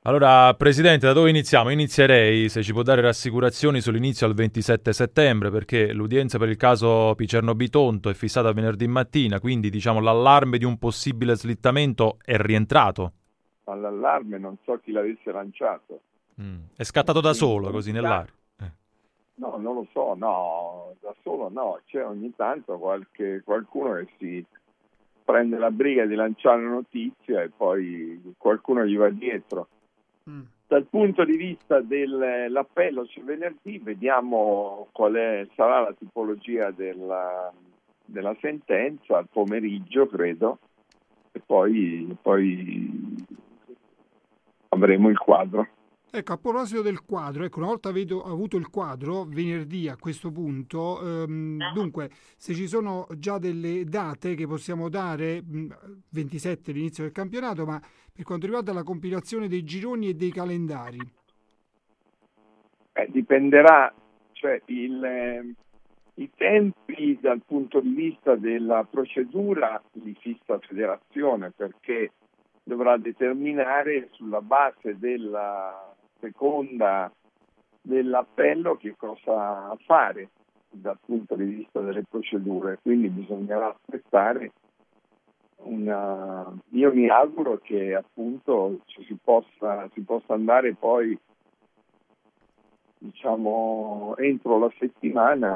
Allora, Presidente, da dove iniziamo? Inizierei, se ci può dare rassicurazioni sull'inizio al 27 settembre, perché l'udienza per il caso Picerno Bitonto è fissata venerdì mattina, quindi diciamo l'allarme di un possibile slittamento è rientrato. All'allarme non so chi l'avesse lanciato. È scattato da Quindi solo, così ogni tanto, nell'aria. no, non lo so, no, da solo no, c'è ogni tanto qualcuno che si prende la briga di lanciare una notizia e poi qualcuno gli va dietro. Mm. Dal punto di vista dell'appello, cioè venerdì vediamo sarà la tipologia della sentenza al pomeriggio, credo, e poi avremo il quadro. Ecco, a proposito del quadro, ecco, una volta avuto il quadro, venerdì a questo punto, dunque, se ci sono già delle date che possiamo dare, 27 l'inizio del campionato, ma per quanto riguarda la compilazione dei gironi e dei calendari. Dipenderà, cioè i tempi dal punto di vista della procedura li fissa la federazione, perché dovrà determinare sulla base della seconda dell'appello che cosa fare dal punto di vista delle procedure, quindi bisognerà aspettare io mi auguro che appunto si possa andare poi, diciamo, entro la settimana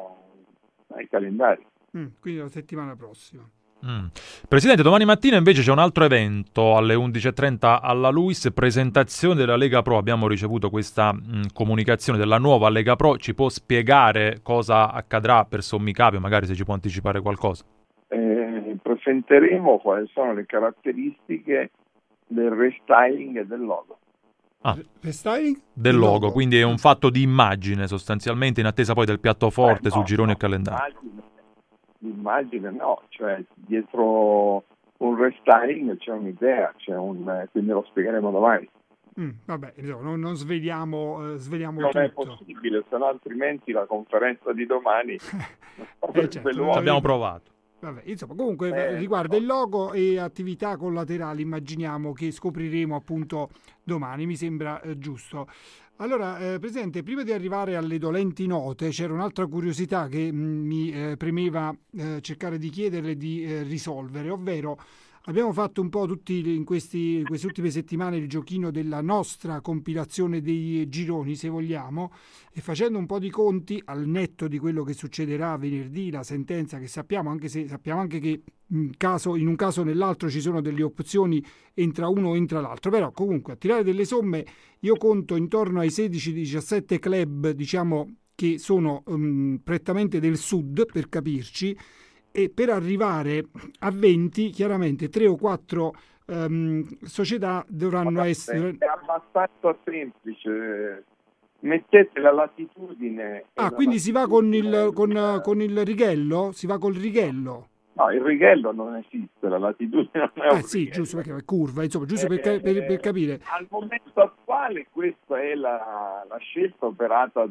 ai calendari. Quindi la settimana prossima. Mm. Presidente, domani mattina invece c'è un altro evento alle 11:30 alla LUIS, presentazione della Lega Pro. Abbiamo ricevuto questa comunicazione della nuova Lega Pro. Ci può spiegare cosa accadrà per sommi capi, magari se ci può anticipare qualcosa? Presenteremo quali sono le caratteristiche del restyling e del logo. Restyling? Del logo, quindi è un fatto di immagine sostanzialmente in attesa poi del piatto forte sul girone e calendario. L'immagine no, cioè dietro un restyling c'è un'idea, quindi lo spiegheremo domani. Vabbè, insomma, non sveliamo Non tutto. è possibile, se no altrimenti la conferenza di domani Certo, Ci abbiamo provato. vabbè, insomma, comunque riguarda il logo e attività collaterali, immaginiamo che scopriremo appunto domani, mi sembra giusto. Allora, Presidente, prima di arrivare alle dolenti note, c'era un'altra curiosità che mi premeva cercare di chiederle di risolvere, ovvero abbiamo fatto un po' tutti in queste ultime settimane il giochino della nostra compilazione dei gironi, se vogliamo, e facendo un po' di conti al netto di quello che succederà venerdì, la sentenza che sappiamo, anche se sappiamo anche che in un caso o nell'altro ci sono delle opzioni, entra uno o entra l'altro, però comunque a tirare delle somme io conto intorno ai 16-17 club, diciamo, che sono prettamente del sud, per capirci, e per arrivare a 20, chiaramente 3 o 4 società dovranno essere... È abbastanza semplice, mettete la latitudine. Quindi si va con il righello? Si va col righello? No, il righello non esiste, la latitudine non è un Sì, righello. giusto perché è curva, insomma, giusto per capire. Al momento attuale questa è la scelta operata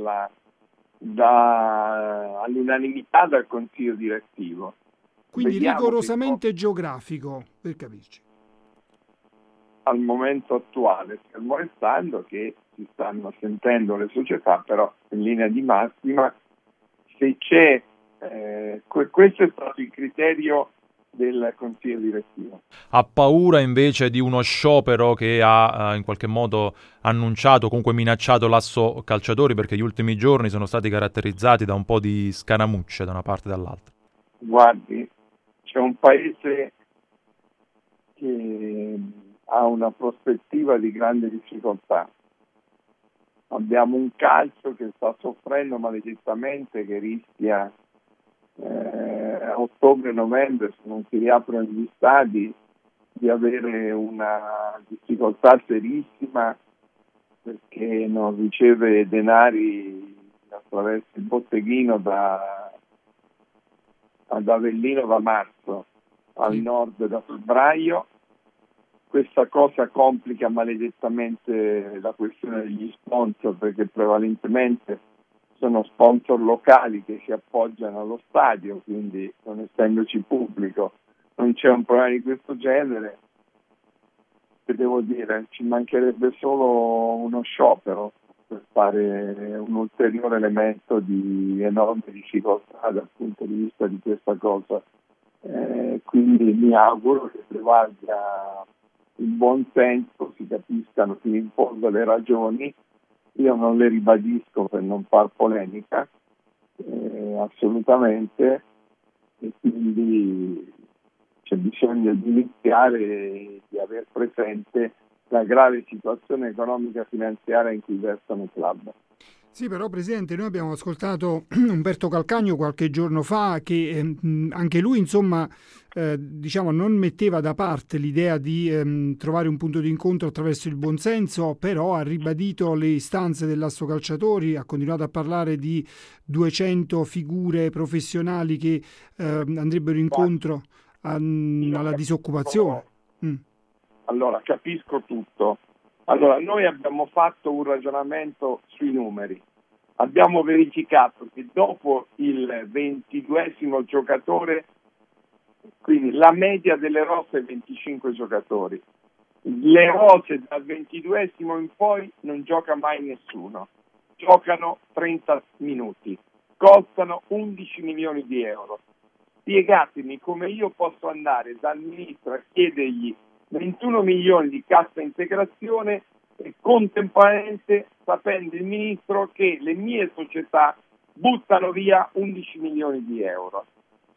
all'unanimità dal Consiglio direttivo. Quindi Vediamo rigorosamente geografico, per capirci. Al momento attuale, fermo restando che si stanno sentendo le società, però in linea di massima, se c'è, questo è stato il criterio del Consiglio direttivo. Ha paura invece di uno sciopero che ha in qualche modo annunciato, comunque minacciato l'Asso Calciatori, perché gli ultimi giorni sono stati caratterizzati da un po' di scaramucce da una parte e dall'altra? Guardi, c'è un paese che ha una prospettiva di grande difficoltà. Abbiamo un calcio che sta soffrendo maledettamente, che rischia a ottobre-novembre, se non si riaprono gli stadi, di avere una difficoltà serissima perché non riceve denari attraverso il botteghino ad Avellino da marzo, al nord da febbraio. Questa cosa complica maledettamente la questione degli sponsor, perché prevalentemente sono sponsor locali che si appoggiano allo stadio, quindi non essendoci pubblico non c'è un problema di questo genere. che devo dire, ci mancherebbe solo uno sciopero per fare un ulteriore elemento di enorme difficoltà dal punto di vista di questa cosa. Quindi mi auguro che prevalga il buon senso, si capiscano fino in fondo le ragioni. Io non le ribadisco per non far polemica, assolutamente, e quindi c'è bisogno di iniziare e di aver presente la grave situazione economica finanziaria in cui versano i club. Sì, però Presidente, noi abbiamo ascoltato Umberto Calcagno qualche giorno fa che anche lui, insomma, diciamo, non metteva da parte l'idea di trovare un punto di incontro attraverso il buonsenso, però ha ribadito le istanze dell'Assocalciatori, ha continuato a parlare di 200 figure professionali che andrebbero incontro alla disoccupazione. Allora, capisco tutto. Allora, noi abbiamo fatto un ragionamento sui numeri. Abbiamo verificato che dopo il 22esimo giocatore, quindi la media delle rose è 25 giocatori. Le rose dal 22esimo in poi non gioca mai nessuno. Giocano 30 minuti. Costano 11 milioni di euro. Spiegatemi come io posso andare dal ministro a chiedergli 21 milioni di cassa integrazione e contemporaneamente sapendo il ministro che le mie società buttano via 11 milioni di euro.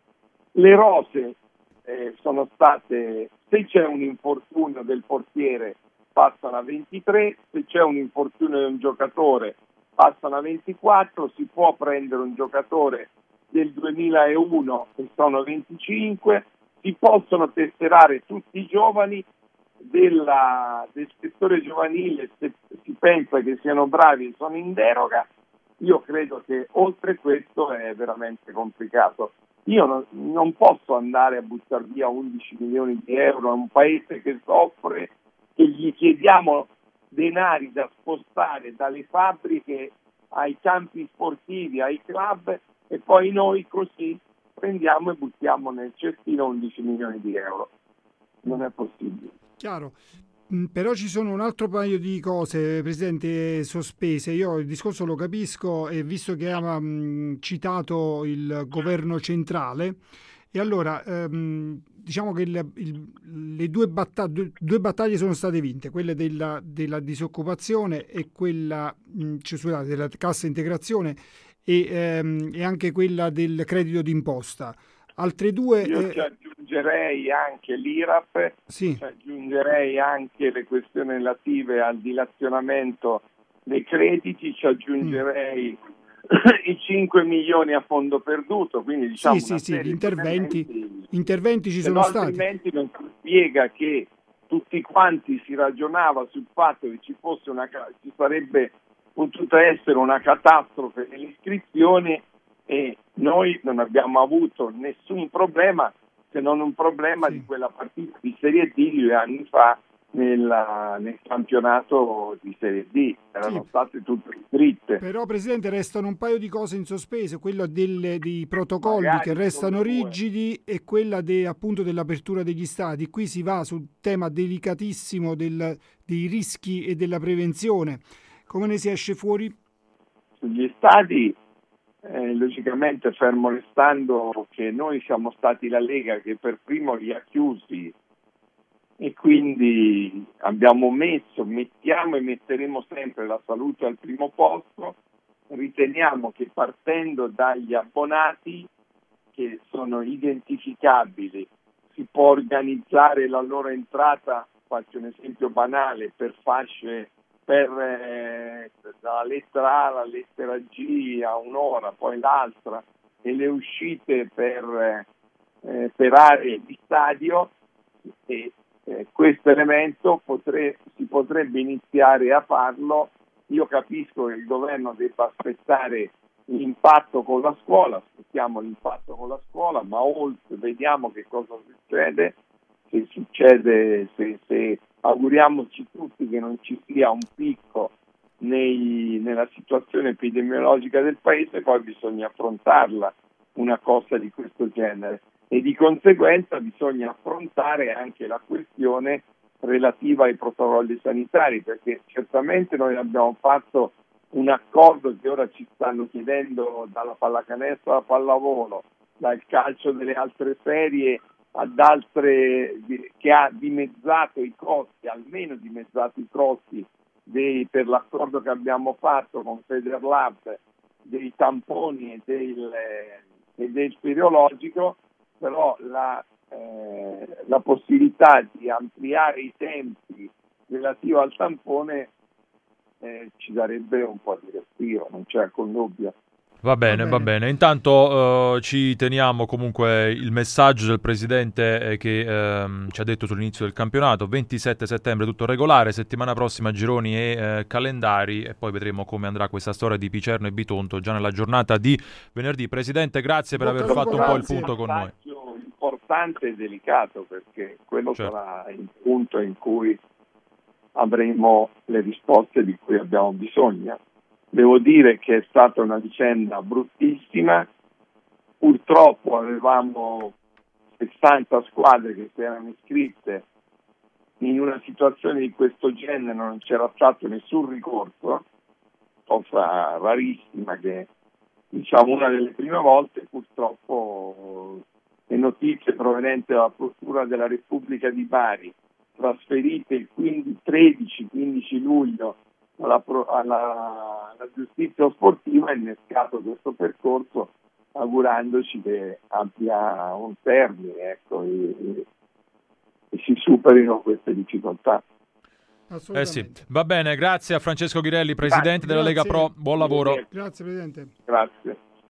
Le rose sono state, se c'è un infortunio del portiere passano a 23, se c'è un infortunio di un giocatore passano a 24, si può prendere un giocatore del 2001 e sono 25, si possono tesserare tutti i giovani del settore giovanile, se si pensa che siano bravi e sono in deroga. Io credo che oltre questo è veramente complicato. Io non posso andare a buttare via 11 milioni di euro a un paese che soffre, che gli chiediamo denari da spostare dalle fabbriche ai campi sportivi, ai club, e poi noi così prendiamo e buttiamo nel cestino 11 milioni di euro. Non è possibile. Chiaro. Però ci sono un altro paio di cose, Presidente, sospese. Io il discorso lo capisco e visto che ha citato il governo centrale, e allora diciamo che le due battaglie sono state vinte, quelle della disoccupazione e quella scusate, della cassa integrazione e anche quella del credito d'imposta. Altre due... Io ci aggiungerei anche l'IRAP, sì. Ci aggiungerei anche le questioni relative al dilazionamento dei crediti, ci aggiungerei i 5 milioni a fondo perduto, quindi diciamo sì, gli interventi ci sono stati. Altrimenti non si spiega che tutti quanti si ragionava sul fatto che ci sarebbe potuta essere una catastrofe nell'iscrizione e noi non abbiamo avuto nessun problema, se non un problema di quella partita di Serie D 2 anni fa nel campionato di Serie D, erano state tutte dritte. Però Presidente restano un paio di cose in sospeso, quello dei protocolli magari che restano rigidi e quella appunto dell'apertura degli stadi. Qui si va sul tema delicatissimo dei rischi e della prevenzione. Come ne si esce fuori? Sugli stadi logicamente, fermo restando che noi siamo stati la Lega che per primo li ha chiusi e quindi mettiamo e metteremo sempre la salute al primo posto, riteniamo che partendo dagli abbonati che sono identificabili si può organizzare la loro entrata, faccio un esempio banale, per fasce dalla lettera A alla lettera G a un'ora, poi l'altra, e le uscite per aree di stadio, e questo elemento si potrebbe iniziare a farlo. Io capisco che il governo debba aspettare l'impatto con la scuola, aspettiamo l'impatto con la scuola, ma oltre vediamo che cosa succede. Se auguriamoci tutti che non ci sia un picco nella situazione epidemiologica del paese, poi bisogna affrontarla una cosa di questo genere e di conseguenza bisogna affrontare anche la questione relativa ai protocolli sanitari, perché certamente noi abbiamo fatto un accordo che ora ci stanno chiedendo dalla pallacanestro alla pallavolo, dal calcio delle altre serie ad altre, che ha dimezzato i costi, almeno dimezzato i costi per l'accordo che abbiamo fatto con Federlab dei tamponi e del speleologico, però la possibilità di ampliare i tempi relativi al tampone ci darebbe un po' di respiro, non c'è alcun dubbio. Va bene. Intanto ci teniamo comunque il messaggio del Presidente che ci ha detto sull'inizio del campionato, 27 settembre tutto regolare, settimana prossima gironi e calendari, e poi vedremo come andrà questa storia di Picerno e Bitonto già nella giornata di venerdì. Presidente, grazie per aver fatto un po' il punto con noi. È importante e delicato, perché quello sarà il punto in cui avremo le risposte di cui abbiamo bisogno. Devo dire che è stata una vicenda bruttissima, purtroppo avevamo 60 squadre che si erano iscritte, in una situazione di questo genere non c'era stato nessun ricorso, cosa rarissima, che diciamo una delle prime volte. Purtroppo le notizie provenienti dalla Procura della Repubblica di Bari, trasferite il 13-15 luglio alla giustizia sportiva, ha innescato questo percorso, augurandoci che abbia un termine, e si superino queste difficoltà. Sì. Va bene, grazie a Francesco Ghirelli, Presidente della Lega Pro, buon lavoro. Grazie Presidente. Grazie.